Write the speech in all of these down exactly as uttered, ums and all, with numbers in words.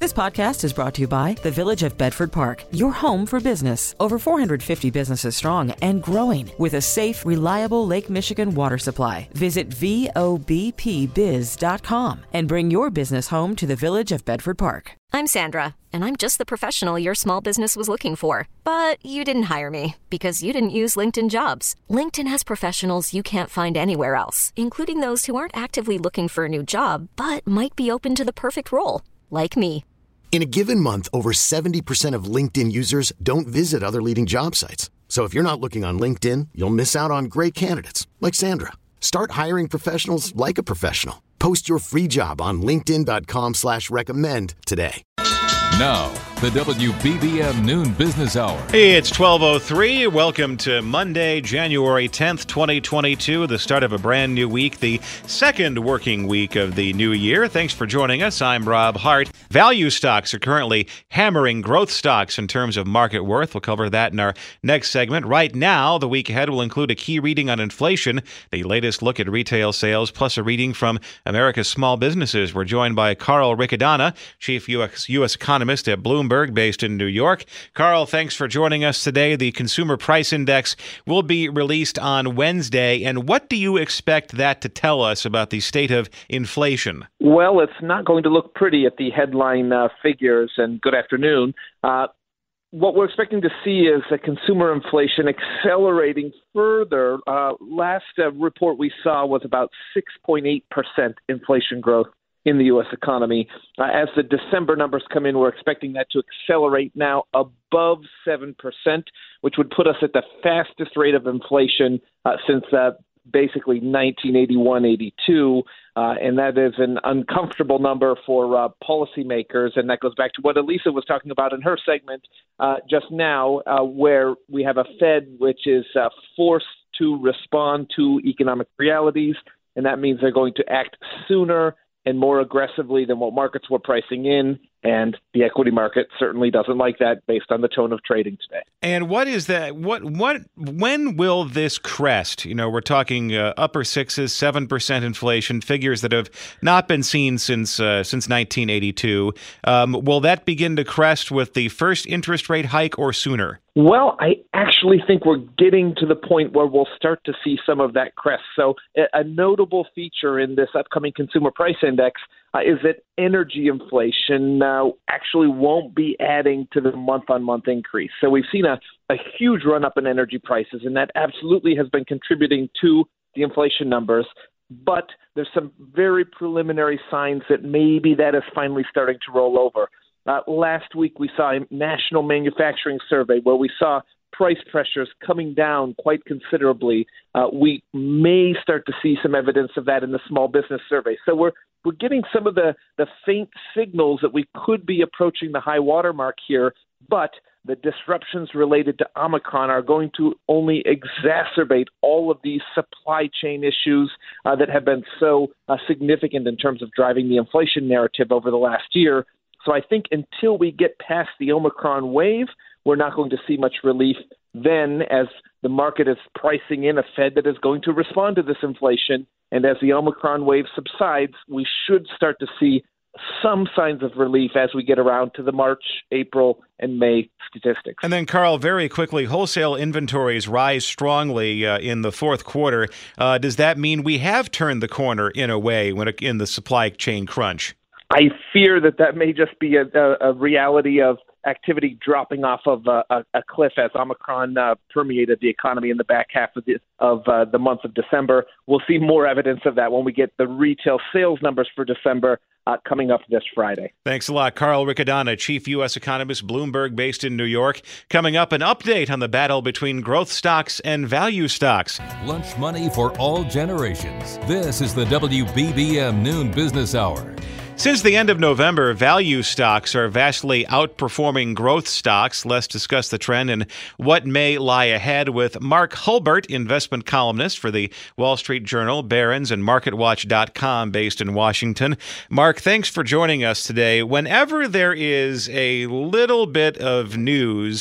This podcast is brought to you by the Village of Bedford Park, your home for business. Over four hundred fifty businesses strong and growing with a safe, reliable Lake Michigan water supply. Visit V O B P biz dot com and bring your business home to the Village of Bedford Park. I'm Sandra, and I'm just the professional your small business was looking for. But you didn't hire me because you didn't use LinkedIn Jobs. LinkedIn has professionals you can't find anywhere else, including those who aren't actively looking for a new job, but might be open to the perfect role, like me. In a given month, over seventy percent of LinkedIn users don't visit other leading job sites. So if you're not looking on LinkedIn, you'll miss out on great candidates like Sandra. Start hiring professionals like a professional. Post your free job on linkedin dot com slash recommend today. Now, the W B B M Noon Business Hour. Hey, it's twelve oh three. Welcome to Monday, January tenth, twenty twenty-two, the start of a brand new week, the second working week of the new year. Thanks for joining us. I'm Rob Hart. Value stocks are currently hammering growth stocks in terms of market worth. We'll cover that in our next segment. Right now, the week ahead will include a key reading on inflation, the latest look at retail sales, plus a reading from America's small businesses. We're joined by Carl Riccadonna, Chief U S, U S Economist at Bloomberg, based in New York. Carl, thanks for joining us today. The Consumer Price Index will be released on Wednesday. And what do you expect that to tell us about the state of inflation? Well, it's not going to look pretty at the headline uh, figures, and good afternoon. Uh, what we're expecting to see is a consumer inflation accelerating further. Uh, last uh, report we saw was about six point eight percent inflation growth in the U S economy. Uh, as the December numbers come in, we're expecting that to accelerate now above seven percent, which would put us at the fastest rate of inflation uh, since uh, basically nineteen eighty-one eighty-two. Uh, and that is an uncomfortable number for uh, policymakers. And that goes back to what Elisa was talking about in her segment uh, just now, uh, where we have a Fed which is uh, forced to respond to economic realities. And that means they're going to act sooner and more aggressively than what markets were pricing in. And the equity market certainly doesn't like that based on the tone of trading today. And what is that? What, what, when will this crest? You know, we're talking uh, upper sixes, seven percent inflation, figures that have not been seen since uh, since nineteen eighty-two. Um, will that begin to crest with the first interest rate hike or sooner? Well, I actually think we're getting to the point where we'll start to see some of that crest. So a, a notable feature in this upcoming consumer price index uh, is that energy inflation uh, actually won't be adding to the month-on-month increase. So we've seen a, a huge run-up in energy prices, and that absolutely has been contributing to the inflation numbers. But there's some very preliminary signs that maybe that is finally starting to roll over. Uh, last week, we saw a national manufacturing survey where we saw price pressures coming down quite considerably. Uh, we may start to see some evidence of that in the small business survey. So we're we're getting some of the, the faint signals that we could be approaching the high water mark here, but the disruptions related to Omicron are going to only exacerbate all of these supply chain issues uh, that have been so uh, significant in terms of driving the inflation narrative over the last year. So I think until we get past the Omicron wave, we're not going to see much relief then, as the market is pricing in a Fed that is going to respond to this inflation. And as the Omicron wave subsides, we should start to see some signs of relief as we get around to the March, April, and May statistics. And then, Carl, very quickly, wholesale inventories rise strongly uh, in the fourth quarter. Uh, does that mean we have turned the corner in a way when it, in the supply chain crunch? I fear that that may just be a, a, a reality of activity dropping off of a, a, a cliff as Omicron uh, permeated the economy in the back half of the of uh, the month of December. We'll see more evidence of that when we get the retail sales numbers for December uh, coming up this Friday. Thanks a lot. Carl Riccadonna, Chief U S Economist, Bloomberg, based in New York. Coming up, an update on the battle between growth stocks and value stocks. Lunch money for all generations. This is the W B B M Noon Business Hour. Since the end of November, value stocks are vastly outperforming growth stocks. Let's discuss the trend and what may lie ahead with Mark Hulbert, investment columnist for the Wall Street Journal, Barron's, and market watch dot com, based in Washington. Mark, thanks for joining us today. Whenever there is a little bit of news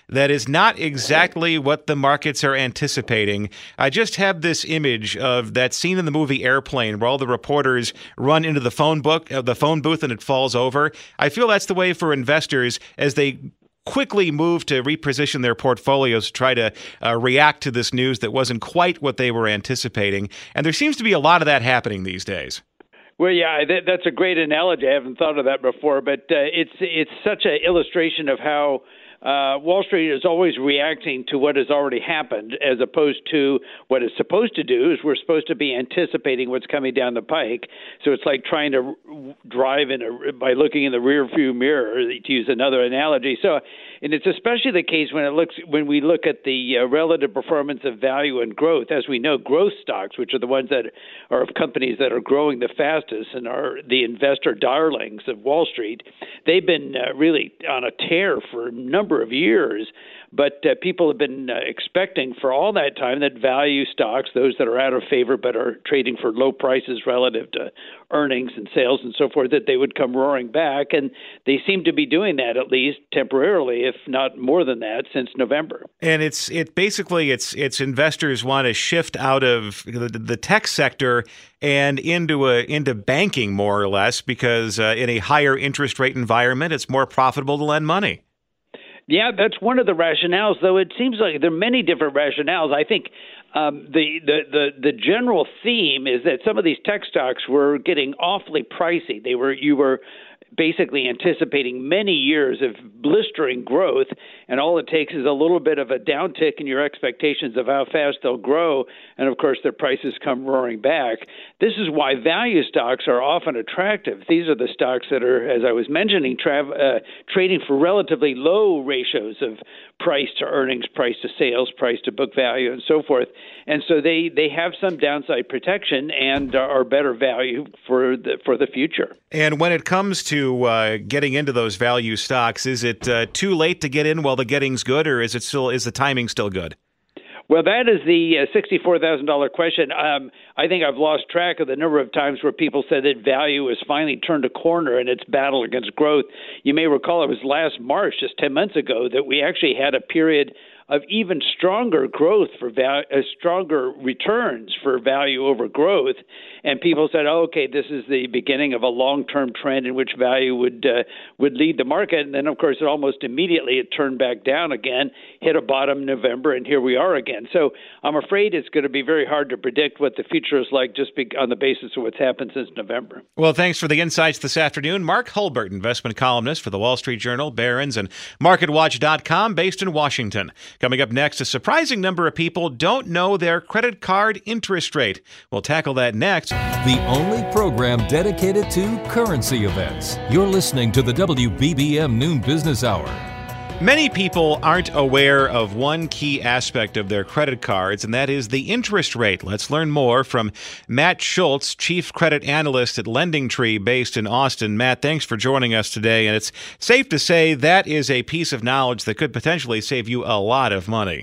that is not exactly what the markets are anticipating. I just have this image of that scene in the movie Airplane where all the reporters run into the phone book, uh, the phone booth, and it falls over. I feel that's the way for investors as they quickly move to reposition their portfolios to try to uh, react to this news that wasn't quite what they were anticipating. And there seems to be a lot of that happening these days. Well, yeah, that, that's a great analogy. I haven't thought of that before, but uh, it's it's such an illustration of how uh, Wall Street is always reacting to what has already happened, as opposed to what it's supposed to do. Is we're supposed to be anticipating what's coming down the pike. So it's like trying to drive in a, by looking in the rearview mirror, to use another analogy. So, and it's especially the case when it looks when we look at the uh, relative performance of value and growth. As we know, growth stocks, which are the ones that are of companies that are growing the fastest and are the investor darlings of Wall Street, they've been uh, really on a tear for a number of years. But uh, people have been uh, expecting for all that time that value stocks, those that are out of favor but are trading for low prices relative to earnings and sales and so forth, that they would come roaring back. And they seem to be doing that, at least temporarily, if not more than that, since November. And it's it basically it's it's investors want to shift out of the, the tech sector and into a into banking, more or less, because uh, in a higher interest rate environment, it's more profitable to lend money. Yeah, that's one of the rationales, though it seems like there are many different rationales. I think um, the, the, the, the general theme is that some of these tech stocks were getting awfully pricey. They were you were basically anticipating many years of blistering growth, and all it takes is a little bit of a downtick in your expectations of how fast they'll grow, and of course their prices come roaring back. This is why value stocks are often attractive. These are the stocks that are, as I was mentioning, tra- uh, trading for relatively low ratios of price to earnings, price to sales, price to book value, and so forth. And so they, they have some downside protection and are better value for the for the future. And when it comes to uh, getting into those value stocks, is it uh, too late to get in while the getting's good, or is it still is the timing still good? Well, that is the uh, sixty-four thousand dollars question. Um, I think I've lost track of the number of times where people said that value has finally turned a corner in its battle against growth. You may recall it was last March, just ten months ago, that we actually had a period of even stronger growth for val- uh, stronger returns for value over growth. And people said, oh, okay, this is the beginning of a long-term trend in which value would uh, would lead the market. And then, of course, it almost immediately it turned back down again, hit a bottom in November, and here we are again. So I'm afraid it's going to be very hard to predict what the future is like just be- on the basis of what's happened since November. Well, thanks for the insights this afternoon. Mark Hulbert, investment columnist for the Wall Street Journal, Barron's, and Market Watch dot com, based in Washington. Coming up next, a surprising number of people don't know their credit card interest rate. We'll tackle that next. The only program dedicated to currency events. You're listening to the W B B M Noon Business Hour. Many people aren't aware of one key aspect of their credit cards, and that is the interest rate. Let's learn more from Matt Schultz, Chief Credit Analyst at LendingTree, based in Austin. Matt, thanks for joining us today, and it's safe to say that is a piece of knowledge that could potentially save you a lot of money.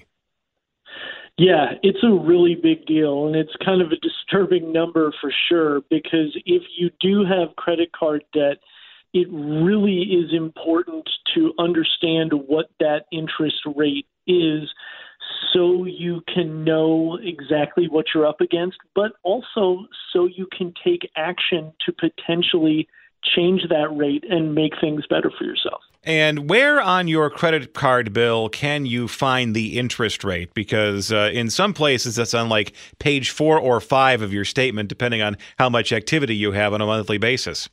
Yeah, it's a really big deal, and it's kind of a disturbing number for sure, because if you do have credit card debt, it really is important to understand what that interest rate is so you can know exactly what you're up against, but also so you can take action to potentially change that rate and make things better for yourself. And where on your credit card bill can you find the interest rate? Because uh, in some places that's on like page four or five of your statement, depending on how much activity you have on a monthly basis.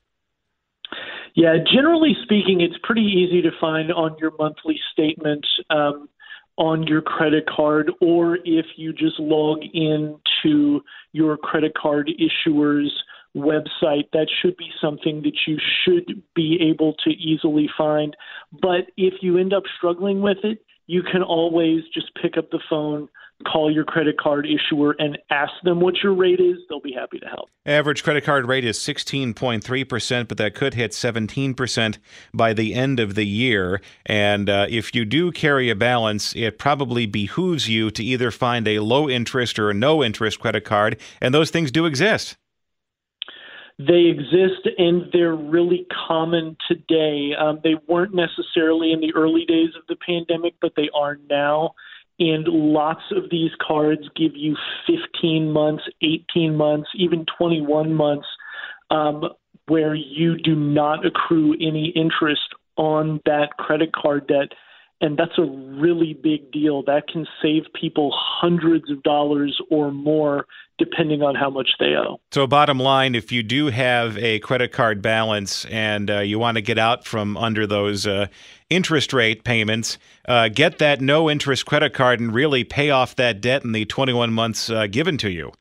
Yeah, generally speaking, it's pretty easy to find on your monthly statement um, on your credit card, or if you just log in to your credit card issuer's website, that should be something that you should be able to easily find. But if you end up struggling with it, you can always just pick up the phone, call your credit card issuer, and ask them what your rate is. They'll be happy to help. Average credit card rate is sixteen point three percent, but that could hit seventeen percent by the end of the year. And uh, if you do carry a balance, it probably behooves you to either find a low interest or a no interest credit card, and those things do exist. They exist, and they're really common today. Um, they weren't necessarily in the early days of the pandemic, but they are now. And lots of these cards give you fifteen months, eighteen months, even twenty-one months um, where you do not accrue any interest on that credit card debt. And that's a really big deal. That can save people hundreds of dollars or more, depending on how much they owe. So bottom line, if you do have a credit card balance and uh, you want to get out from under those uh, interest rate payments, uh, get that no-interest credit card and really pay off that debt in the twenty-one months uh, given to you.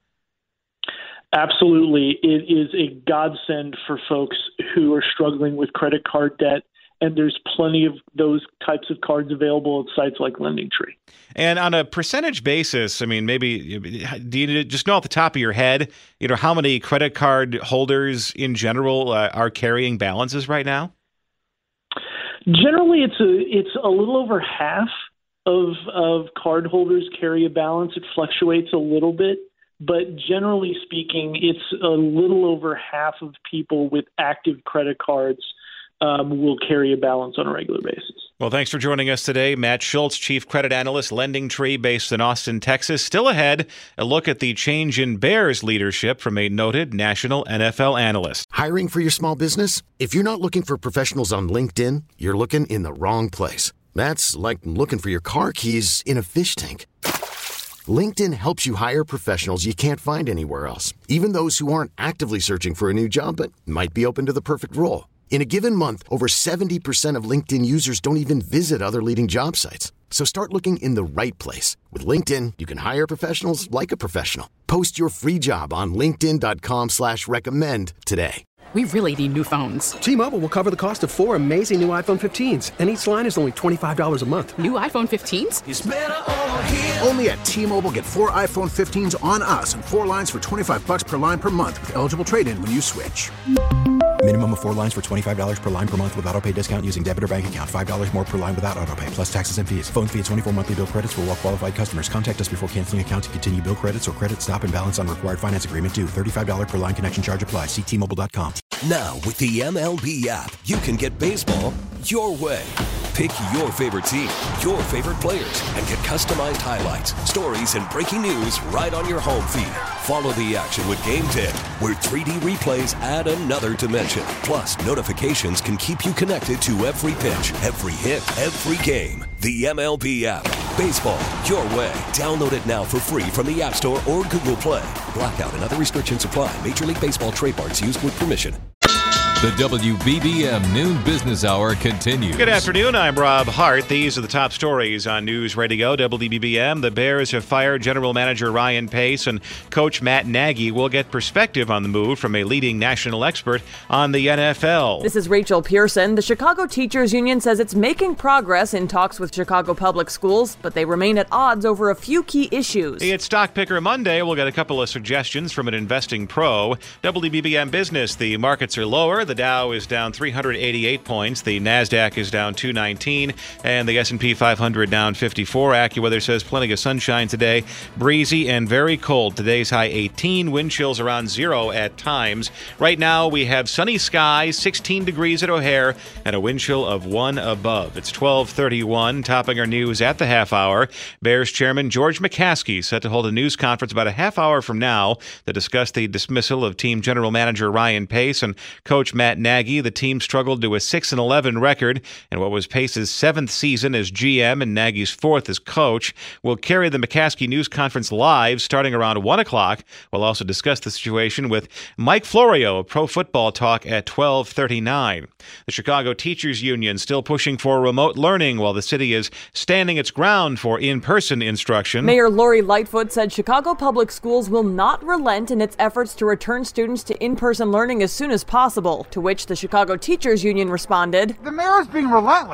Absolutely. It is a godsend for folks who are struggling with credit card debt. And there's plenty of those types of cards available at sites like LendingTree. And on a percentage basis, I mean, maybe do you just know off the top of your head, you know, how many credit card holders in general uh, are carrying balances right now? Generally, it's a it's a little over half of of card holders carry a balance. It fluctuates a little bit, but generally speaking, it's a little over half of people with active credit cards Um, will carry a balance on a regular basis. Well, thanks for joining us today. Matt Schultz, Chief Credit Analyst, LendingTree, based in Austin, Texas. Still ahead, a look at the change in Bears leadership from a noted national N F L analyst. Hiring for your small business? If you're not looking for professionals on LinkedIn, you're looking in the wrong place. That's like looking for your car keys in a fish tank. LinkedIn helps you hire professionals you can't find anywhere else, even those who aren't actively searching for a new job but might be open to the perfect role. In a given month, over seventy percent of LinkedIn users don't even visit other leading job sites. So start looking in the right place. With LinkedIn, you can hire professionals like a professional. Post your free job on linkedin dot com slash recommend today. We really need new phones. T-Mobile will cover the cost of four amazing new iPhone fifteens, and each line is only twenty-five dollars a month. New iPhone fifteens? It's better over here. Only at T-Mobile, get four iPhone fifteens on us and four lines for twenty-five dollars per line per month with eligible trade-in when you switch. Minimum of four lines for twenty-five dollars per line per month with autopay discount using debit or bank account. five dollars more per line without autopay, plus taxes and fees. Phone fee at twenty-four monthly bill credits for well-qualified customers. Contact us before canceling account to continue bill credits or credit stop and balance on required finance agreement due. thirty-five dollars per line connection charge applies. See T Mobile dot com. Now, with the M L B app, you can get baseball your way. Pick your favorite team, your favorite players, and get customized highlights, stories, and breaking news right on your home feed. Follow the action with Game Day, where three D replays add another dimension. Plus, notifications can keep you connected to every pitch, every hit, every game. The M L B app. Baseball your way. Download it now for free from the App Store or Google Play. Blackout and other restrictions apply. Major League Baseball trademarks used with permission. The W B B M Noon Business Hour continues. Good afternoon. I'm Rob Hart. These are the top stories on News Radio W B B M. The Bears have fired General Manager Ryan Pace, and Coach Matt Nagy will get perspective on the move from a leading national expert on the N F L. This is Rachel Pearson. The Chicago Teachers Union says it's making progress in talks with Chicago Public Schools, but they remain at odds over a few key issues. It's Stock Picker Monday. We'll get a couple of suggestions from an investing pro. W B B M Business. The markets are lower. The Dow is down three hundred eighty-eight points. The NASDAQ is down two nineteen, and the S and P five hundred down fifty-four. AccuWeather says plenty of sunshine today. Breezy and very cold. Today's high eighteen. Wind chills around zero at times. Right now we have sunny skies, sixteen degrees at O'Hare, and a wind chill of one above. It's twelve thirty-one. Topping our news at the half hour. Bears chairman George McCaskey set to hold a news conference about a half hour from now to discuss the dismissal of team general manager Ryan Pace and coach Matt Nagy. The team struggled to a six and eleven record, and what was Pace's seventh season as G M and Nagy's fourth as coach. We'll carry the McCaskey news conference live starting around one o'clock. We'll also discuss the situation with Mike Florio of Pro Football Talk at twelve thirty-nine. The Chicago Teachers Union still pushing for remote learning while the city is standing its ground for in-person instruction. Mayor Lori Lightfoot said Chicago Public Schools will not relent in its efforts to return students to in-person learning as soon as possible, to which the Chicago Teachers Union responded, "The mayor is being relentless.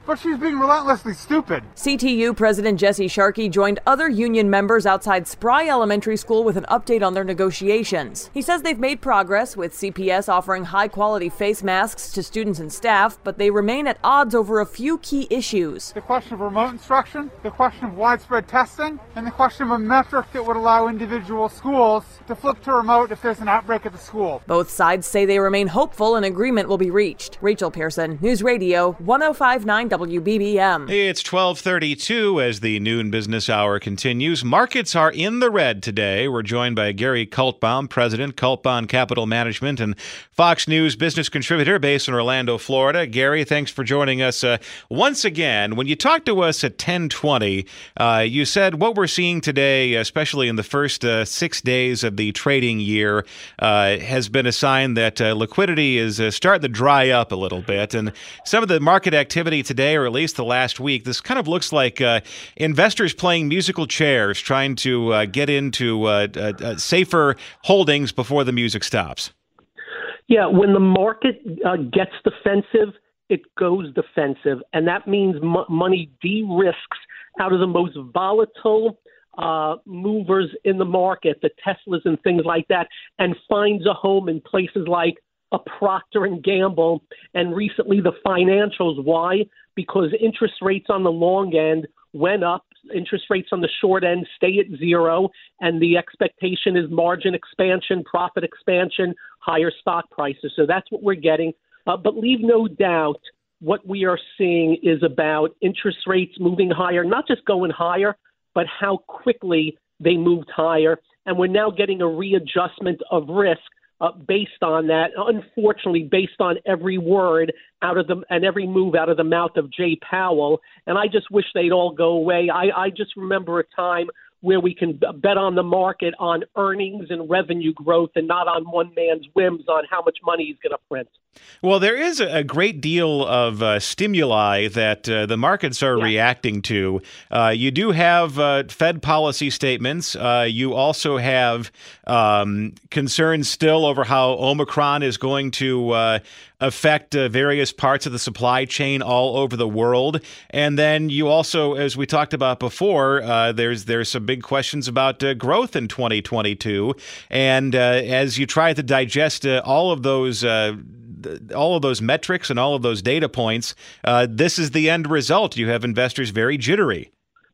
but she's being relentlessly stupid. C T U President Jesse Sharkey joined other union members outside Spry Elementary School with an update on their negotiations. He says they've made progress, with C P S offering high-quality face masks to students and staff, but they remain at odds over a few key issues. The question of remote instruction, the question of widespread testing, and the question of a metric that would allow individual schools to flip to remote if there's an outbreak at the school. Both sides say they remain hopeful an agreement will be reached. Rachel Pearson, News Radio, one oh five point nine W B B M. It's twelve thirty-two as the noon business hour continues. Markets are in the red today. We're joined by Gary Kaltbaum, President, Kaltbaum Capital Management, and Fox News business contributor based in Orlando, Florida. Gary, thanks for joining us uh, once again. When you talked to us at ten twenty, uh, you said what we're seeing today, especially in the first uh, six days of the trading year, uh, has been a sign that uh, liquidity is uh, starting to dry up a little bit. And some of the market activity today, or at least the last week, this kind of looks like uh, investors playing musical chairs, trying to uh, get into uh, uh, uh, safer holdings before the music stops. Yeah, when the market uh, gets defensive, it goes defensive. And that means m- money de-risks out of the most volatile uh, movers in the market, the Teslas and things like that, and finds a home in places like a Procter and Gamble, and recently the financials. Why? Because interest rates on the long end went up. Interest rates on the short end stay at zero, and the expectation is margin expansion, profit expansion, higher stock prices. So that's what we're getting. Uh, but leave no doubt what we are seeing is about interest rates moving higher, not just going higher, but how quickly they moved higher. And we're now getting a readjustment of risk Uh, based on that, unfortunately, based on every word out of the and every move out of the mouth of Jay Powell. And I just wish they'd all go away. I, I just remember a time where we can bet on the market on earnings and revenue growth and not on one man's whims on how much money he's going to print. Well, there is a great deal of uh, stimuli that uh, the markets are yeah. reacting to. Uh, you do have uh, Fed policy statements. Uh, you also have um, concerns still over how Omicron is going to uh, affect uh, various parts of the supply chain all over the world. And then you also, as we talked about before, uh, there's there's some big questions about uh, growth in twenty twenty-two. And uh, as you try to digest uh, all of those uh, all of those metrics and all of those data points, uh, this is the end result. You have investors very jittery.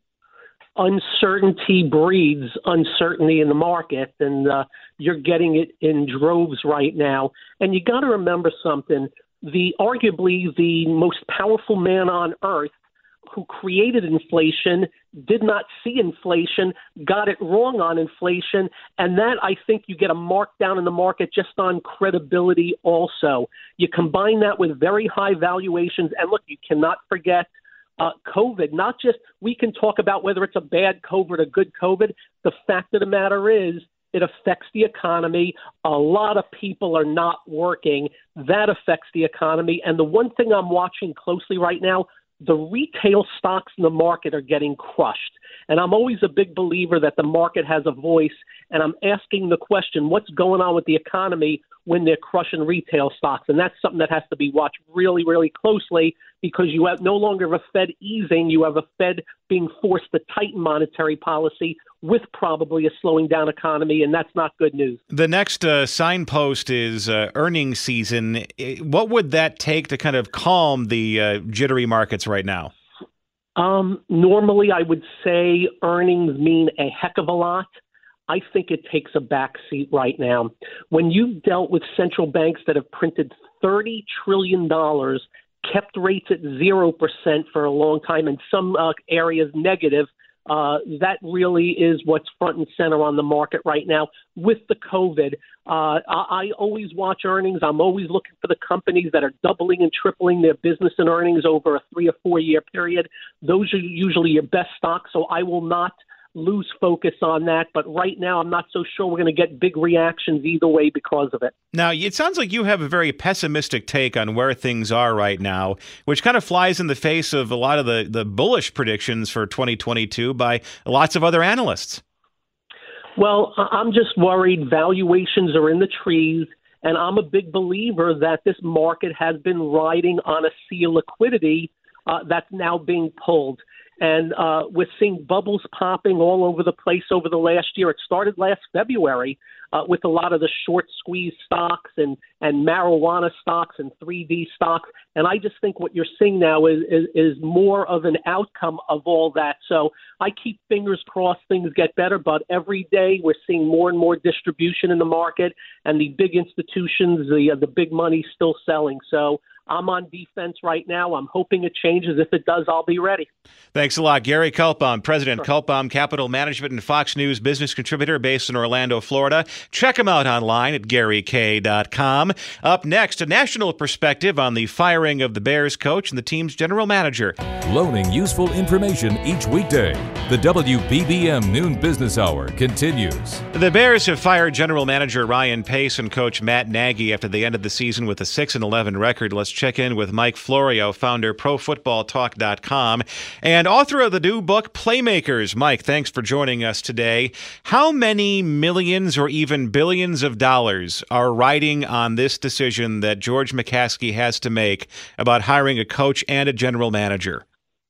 Uncertainty breeds uncertainty in the market, and uh, you're getting it in droves right now. And you got to remember something. The arguably the most powerful man on earth who created inflation did not see inflation, got it wrong on inflation, and that, I think, you get a markdown in the market just on credibility also. You combine that with very high valuations, and look, you cannot forget uh, COVID. Not just, we can talk about whether it's a bad COVID or good COVID. The fact of the matter is, it affects the economy. A lot of people are not working. That affects the economy. And the one thing I'm watching closely right now, the retail stocks in the market are getting crushed. And I'm always a big believer that the market has a voice. And I'm asking the question, what's going on with the economy when they're crushing retail stocks? And that's something that has to be watched really, really closely, because you have no longer have a Fed easing. You have a Fed being forced to tighten monetary policy with probably a slowing down economy, and that's not good news. The next uh, signpost is uh, earnings season. What would that take to kind of calm the uh, jittery markets right now? Um, normally, I would say earnings mean a heck of a lot. I think it takes a backseat right now. When you've dealt with central banks that have printed thirty trillion dollars, kept rates at zero percent for a long time, in some uh, areas negative, uh, that really is what's front and center on the market right now with the COVID. Uh, I, I always watch earnings. I'm always looking for the companies that are doubling and tripling their business and earnings over a three or four year period. Those are usually your best stocks, so I will not lose focus on that. But right now, I'm not so sure we're going to get big reactions either way because of it. Now, it sounds like you have a very pessimistic take on where things are right now, which kind of flies in the face of a lot of the, the bullish predictions for twenty twenty-two by lots of other analysts. Well, I'm just worried valuations are in the trees, and I'm a big believer that this market has been riding on a sea of liquidity uh, that's now being pulled. And uh, we're seeing bubbles popping all over the place over the last year. It started last February uh, with a lot of the short squeeze stocks and, and marijuana stocks and three D stocks. And I just think what you're seeing now is, is, is more of an outcome of all that. So I keep fingers crossed things get better, but every day we're seeing more and more distribution in the market, and the big institutions, the, uh, the big money still selling. So I'm on defense right now. I'm hoping it changes. If it does, I'll be ready. Thanks a lot. Gary Kaltbaum, President, sure. Kaltbaum Capital Management and Fox News business contributor based in Orlando, Florida. Check him out online at gary k dot com. Up next, a national perspective on the firing of the Bears coach and the team's general manager. Loaning useful information each weekday. The W B B M Noon Business Hour continues. The Bears have fired general manager Ryan Pace and coach Matt Nagy after the end of the season with a six and eleven record. Let's check in with Mike Florio, founder pro football talk dot com and author of the new book Playmakers. Mike, thanks for joining us today. How many millions or even billions of dollars are riding on this decision that George McCaskey has to make about hiring a coach and a general manager?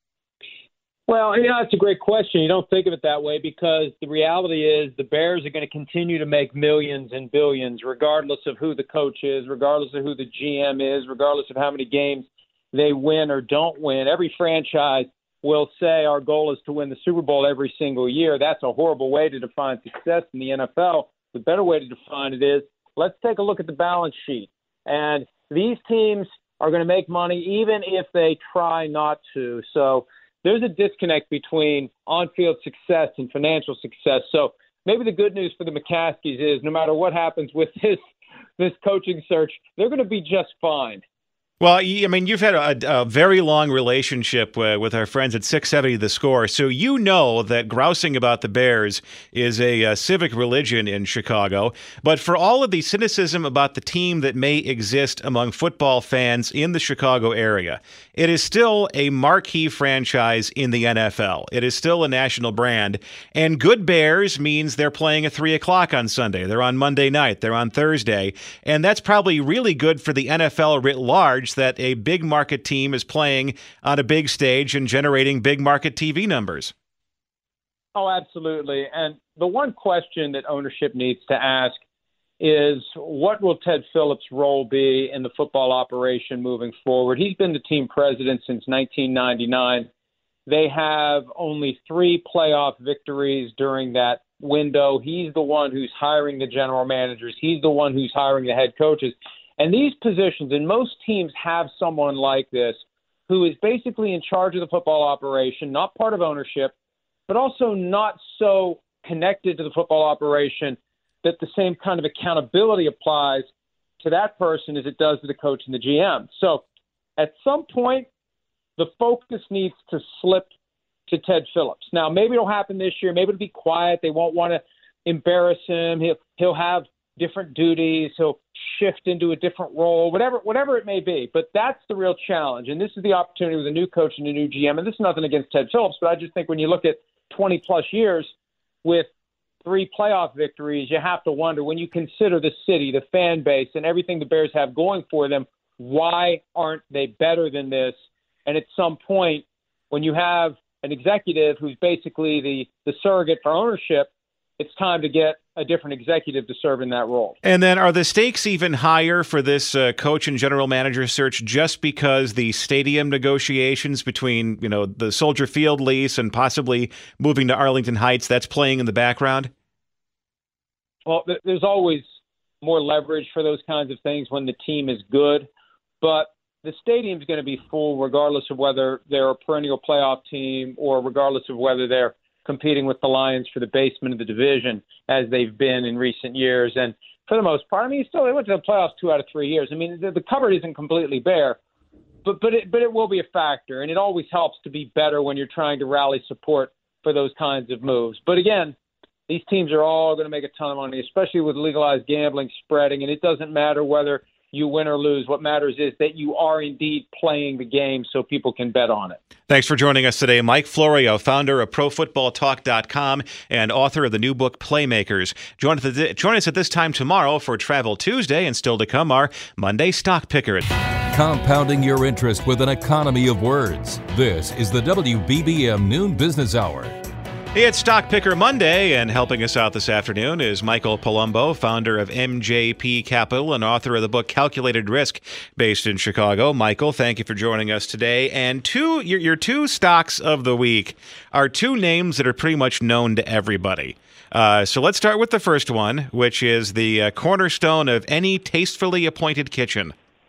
Well, you know, it's a great question. You don't think of it that way because the reality is the Bears are going to continue to make millions and billions regardless of who the coach is, regardless of who the G M is, regardless of how many games they win or don't win. Every franchise will say our goal is to win the Super Bowl every single year. That's a horrible way to define success in the N F L. The better way to define it is let's take a look at the balance sheet. And these teams are going to make money even if they try not to. So there's a disconnect between on-field success and financial success. So maybe the good news for the McCaskeys is no matter what happens with this this coaching search, they're going to be just fine. Well, I mean, you've had a, a very long relationship uh, with our friends at six seventy The Score, so you know that grousing about the Bears is a, a civic religion in Chicago. But for all of the cynicism about the team that may exist among football fans in the Chicago area, it is still a marquee franchise in the N F L. It is still a national brand, and good Bears means they're playing at three o'clock on Sunday. They're on Monday night. They're on Thursday, and that's probably really good for the N F L writ large that a big market team is playing on a big stage and generating big market T V numbers. Oh, absolutely. And the one question that ownership needs to ask is what will Ted Phillips' role be in the football operation moving forward? He's been the team president since nineteen ninety-nine. They have only three playoff victories during that window. He's the one who's hiring the general managers. He's the one who's hiring the head coaches. And these positions, and most teams have someone like this who is basically in charge of the football operation, not part of ownership, but also not so connected to the football operation that the same kind of accountability applies to that person as it does to the coach and the G M. So at some point, the focus needs to slip to Ted Phillips. Now, maybe it'll happen this year. Maybe it'll be quiet. They won't want to embarrass him. He'll, he'll have different duties. He'll shift into a different role, whatever whatever it may be. But that's the real challenge. And this is the opportunity with a new coach and a new G M. And this is nothing against Ted Phillips, but I just think when you look at twenty-plus years with three playoff victories, you have to wonder, when you consider the city, the fan base, and everything the Bears have going for them, why aren't they better than this? And at some point, when you have an executive who's basically the, the surrogate for ownership, it's time to get a different executive to serve in that role. And then are the stakes even higher for this uh, coach and general manager search just because the stadium negotiations between, you know, the Soldier Field lease and possibly moving to Arlington Heights, that's playing in the background? Well, th- there's always more leverage for those kinds of things when the team is good, but the stadium's going to be full regardless of whether they're a perennial playoff team or regardless of whether they're competing with the Lions for the basement of the division as they've been in recent years. And for the most part, I mean, still, they went to the playoffs two out of three years. I mean, the, the cupboard isn't completely bare, but but it, but it will be a factor. And it always helps to be better when you're trying to rally support for those kinds of moves. But again, these teams are all going to make a ton of money, especially with legalized gambling spreading. And it doesn't matter whether you win or lose. What matters is that you are indeed playing the game so people can bet on it. Thanks for joining us today, Mike Florio, founder of Pro Football Talk dot com and author of the new book Playmakers. Join, join us at this time tomorrow for Travel Tuesday, and still to come, our Monday Stock Picker. Compounding your interest with an economy of words. This is the W B B M Noon Business Hour. It's Stock Picker Monday, and helping us out this afternoon is Michael Palumbo, founder of M J P Capital and author of the book Calculated Risk, based in Chicago. Michael, thank you for joining us today. And two, your, your two stocks of the week are two names that are pretty much known to everybody. Uh, so let's start with the first one, which is the uh, cornerstone of any tastefully appointed kitchen.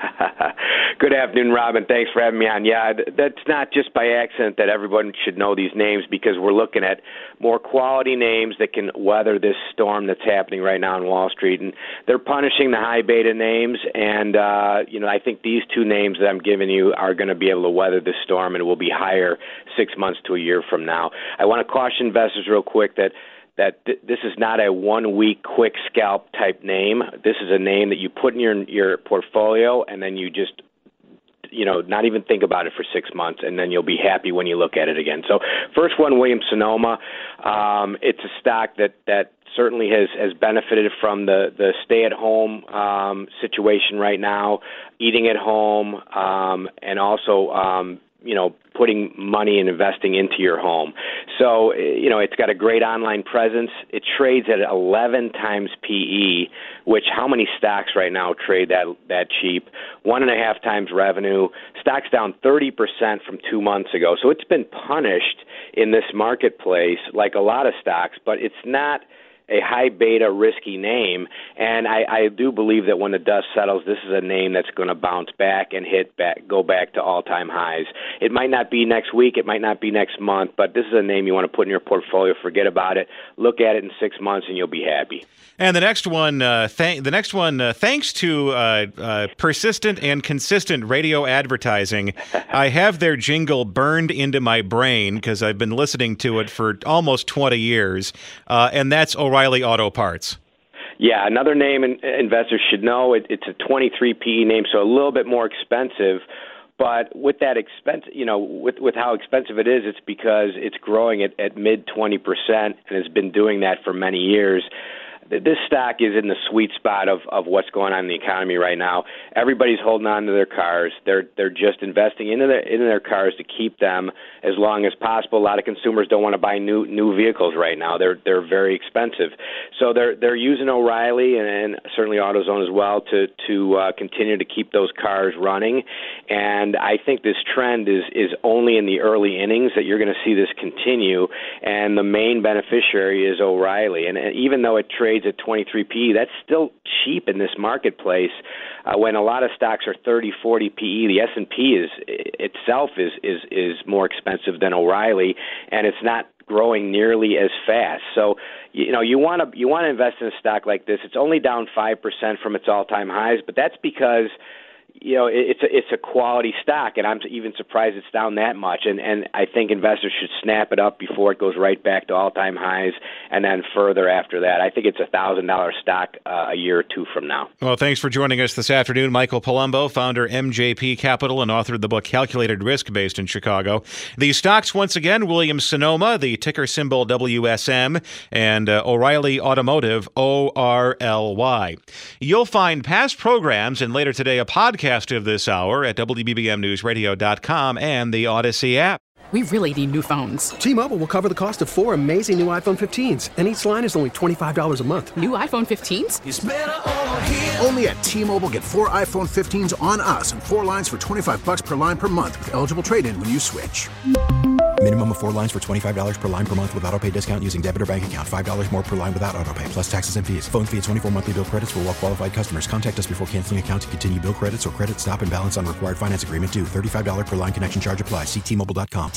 Good afternoon, Rob, and thanks for having me on. Yeah, that's not just by accident that everyone should know these names, because we're looking at more quality names that can weather this storm that's happening right now on Wall Street. And they're punishing the high beta names, and uh, you know, I think these two names that I'm giving you are going to be able to weather this storm and will be higher six months to a year from now. I want to caution investors real quick that that th- this is not a one-week quick scalp type name. This is a name that you put in your your portfolio, and then you just you know, not even think about it for six months, and then you'll be happy when you look at it again. So first one, Williams-Sonoma. Um, it's a stock that, that certainly has, has benefited from the, the stay-at-home um, situation right now, eating at home, um, and also, um, you know, putting money and investing into your home. So, you know, it's got a great online presence. It trades at eleven times P E, which how many stocks right now trade that that cheap? One and a half times revenue. Stock's down thirty percent from two months ago. So it's been punished in this marketplace like a lot of stocks, but it's not a high beta risky name, and I, I do believe that when the dust settles, this is a name that's going to bounce back and hit back, go back to all-time highs. It might not be next week, it might not be next month, but this is a name you want to put in your portfolio. Forget about it. Look at it in six months, and you'll be happy. And the next one, uh, th- the next one, uh, thanks to uh, uh, persistent and consistent radio advertising, I have their jingle burned into my brain because I've been listening to it for almost twenty years, uh, and that's O'Reilly Auto Parts. Yeah, another name in, investors should know. It, it's a twenty-three P E name, so a little bit more expensive. But with that expense, you know, with with how expensive it is, it's because it's growing at, at mid twenty percent and has been doing that for many years. This stock is in the sweet spot of, of what's going on in the economy right now. Everybody's holding on to their cars. They're they're just investing into their into their cars to keep them as long as possible. A lot of consumers don't want to buy new new vehicles right now. They're they're very expensive. So they're they're using O'Reilly and, and certainly AutoZone as well to to uh, continue to keep those cars running. And I think this trend is is only in the early innings that you're going to see this continue. And the main beneficiary is O'Reilly. And, and even though it trades at twenty-three P E, that's still cheap in this marketplace. Uh, when a lot of stocks are thirty, forty P E, the S and P is itself is is is more expensive than O'Reilly, and it's not growing nearly as fast. So, you know, you want to you want to invest in a stock like this. It's only down five percent from its all-time highs, but that's because you know, it's a, it's a quality stock, and I'm even surprised it's down that much. And, and I think investors should snap it up before it goes right back to all-time highs, and then further after that. I think it's a one thousand dollars stock uh, a year or two from now. Well, thanks for joining us this afternoon. Michael Palumbo, founder M J P Capital and author of the book Calculated Risk, based in Chicago. These stocks, once again, Williams-Sonoma, the ticker symbol W S M, and uh, O'Reilly Automotive, O R L Y. You'll find past programs and later today a podcast of this hour at W B B M news radio dot com and the Odyssey app. We really need new phones. T-Mobile will cover the cost of four amazing new iPhone fifteens, and each line is only twenty-five dollars a month. New iPhone fifteens? It's better over here. Only at T-Mobile, get four iPhone fifteens on us and four lines for twenty-five dollars per line per month with eligible trade-in when you switch. Minimum of four lines for twenty-five dollars per line per month with autopay discount using debit or bank account. five dollars more per line without autopay, plus taxes and fees. Phone fee at twenty-four monthly bill credits for well-qualified customers. Contact us before canceling account to continue bill credits or credit stop and balance on required finance agreement due. thirty-five dollars per line connection charge applies. See T Mobile dot com.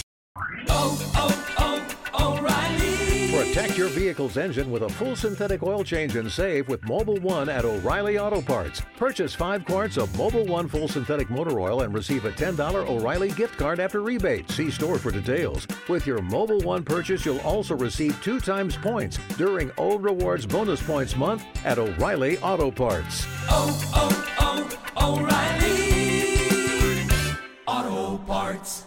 Oh, oh, oh, O'Reilly. Protect your vehicle's engine with a full synthetic oil change and save with Mobil one at O'Reilly Auto Parts. Purchase five quarts of Mobil one full synthetic motor oil and receive a ten dollars O'Reilly gift card after rebate. See store for details. With your Mobil one purchase, you'll also receive two times points during O Rewards Bonus Points Month at O'Reilly Auto Parts. Oh, oh, oh, O'Reilly Auto Parts.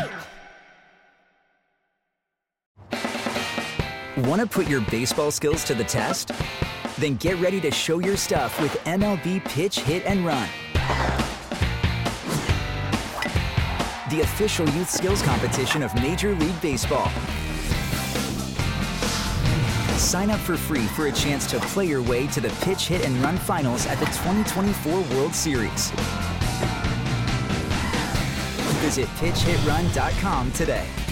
Want to put your baseball skills to the test? Then get ready to show your stuff with M L B Pitch, Hit, and Run. The official youth skills competition of Major League Baseball. Sign up for free for a chance to play your way to the Pitch, Hit, and Run finals at the twenty twenty-four World Series. Visit pitch hit run dot com today.